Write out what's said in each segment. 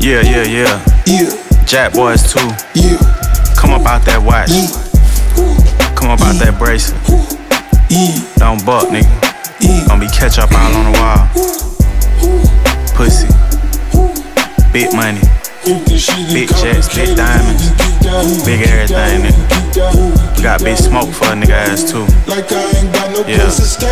Yeah, yeah, yeah. Yeah. Jack Boys 2. Yeah. Come up out that watch. Yeah. Come up out that bracelet. Yeah. Don't buck, nigga. Yeah. Gonna be catch up all on the wall. Pussy. Big money. Big jets, big diamonds. Big everything, nigga. We got big smoke for a nigga ass too. Yeah.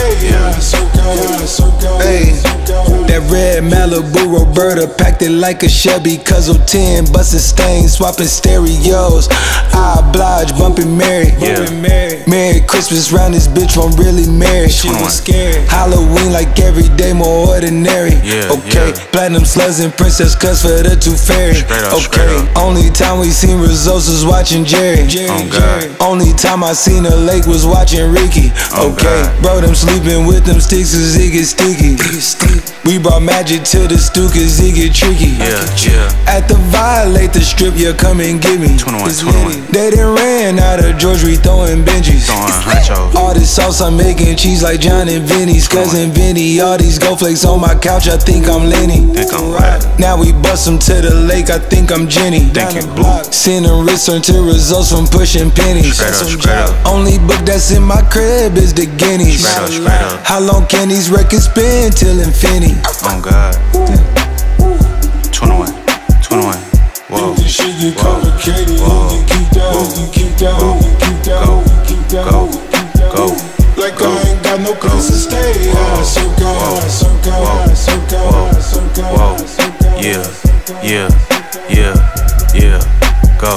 Hey, that red Malibu Roberta packed it like a Chevy. Cuzzle 10, bustin' stains, swapping stereos. I oblige, bumpin' Mary. Yeah. Merry Christmas round this bitch won't really marry. She was scared. Halloween like every day more ordinary. Yeah, okay, yeah. Platinum slugs and princess cuts for the two fairy. Straight up. Only time we seen results was watching Jerry. Oh, God. Only time I seen a lake was watching Ricky. Oh, okay, God. bro, them sleeping with them sticks cause it get sticky. We brought magic to the stew cause it get tricky. Yeah. At the Violate the strip, yeah, come and get me. 21. They done ran out of George, we throwing Benjis. All this sauce I'm making cheese like John and Vinny's cousin Vinny. All these gold flakes on my couch, I think I'm Lenny. Now we bust them to the lake, I think I'm Jenny. Sending return to results from pushing pennies. Straight up. Only book that's in my crib is the Guineas. Straight up. How long can these records spin till infinity? Oh God. 21. Whoa. Go. Like I ain't got no place to stay. Yeah. Go.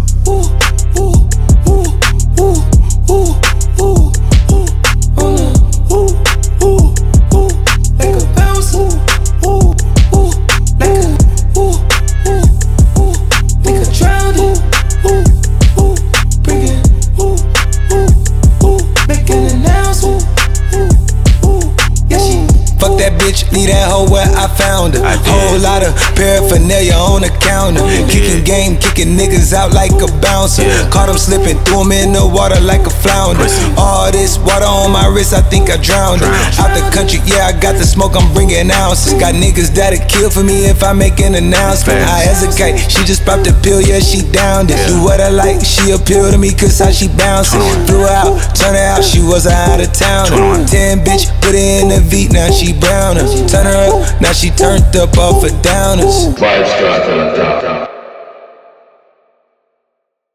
That bitch, leave that hoe where I found her. Whole lot of paraphernalia on the counter. Kicking game, kicking niggas out like a bouncer. Caught him slipping, threw him in the water like a flounder. All this water on my wrist, I think I drowned her. Out the country, yeah, I got the smoke, I'm bringing ounces. Got niggas that'll kill for me if I make an announcement. I hesitate, she just popped a pill, yeah, she downed it. Do what I like, she appeal to me cause how she bouncing. Flew her out, turn her out, she was out of town. 10 bitch, put her in the V, now she brown. Turn her up, now she turned up off her downers. 5 star to the top.